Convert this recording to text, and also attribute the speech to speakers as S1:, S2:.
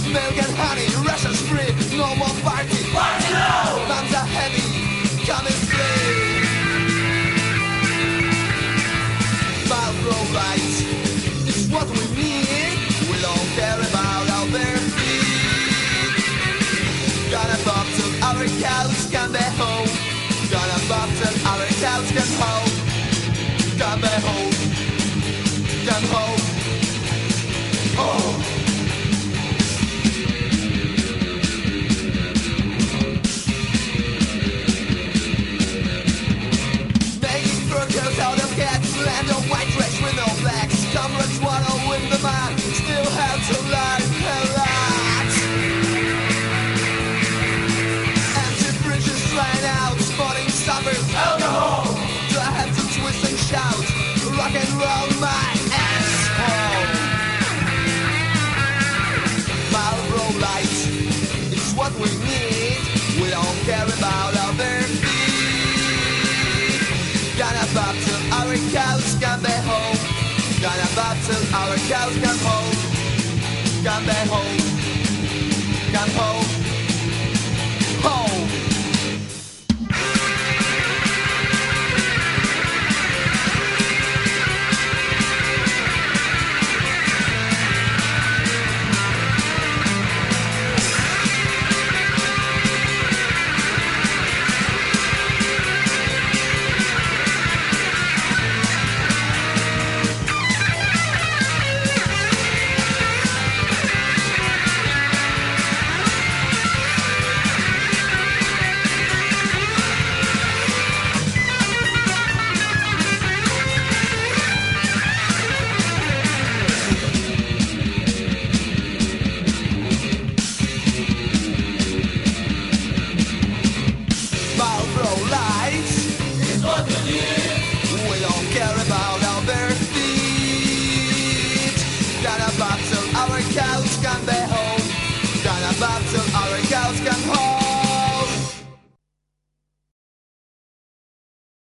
S1: Milk and honey, rations free, no more party. Party now! Moms are heavy, come and see. Marlboro lights, it's what we need. We don't care about our bare feet. Gonna pop till our cows can be home. Gonna pop till our cows can home. Can be home. Can home. Home. Out of cats, land of white trash with no blacks. Comrades wanna win the man, still have to learn a lot. Empty bridges flying out, spotting suburbs, alcohol. Do I have to twist and shout, rock and roll my ass home? Marlboro lights, it's what we need. We don't care about our bare feet. Gonna pop till our cows can be home. Gonna pop till our cows come home. Can be home.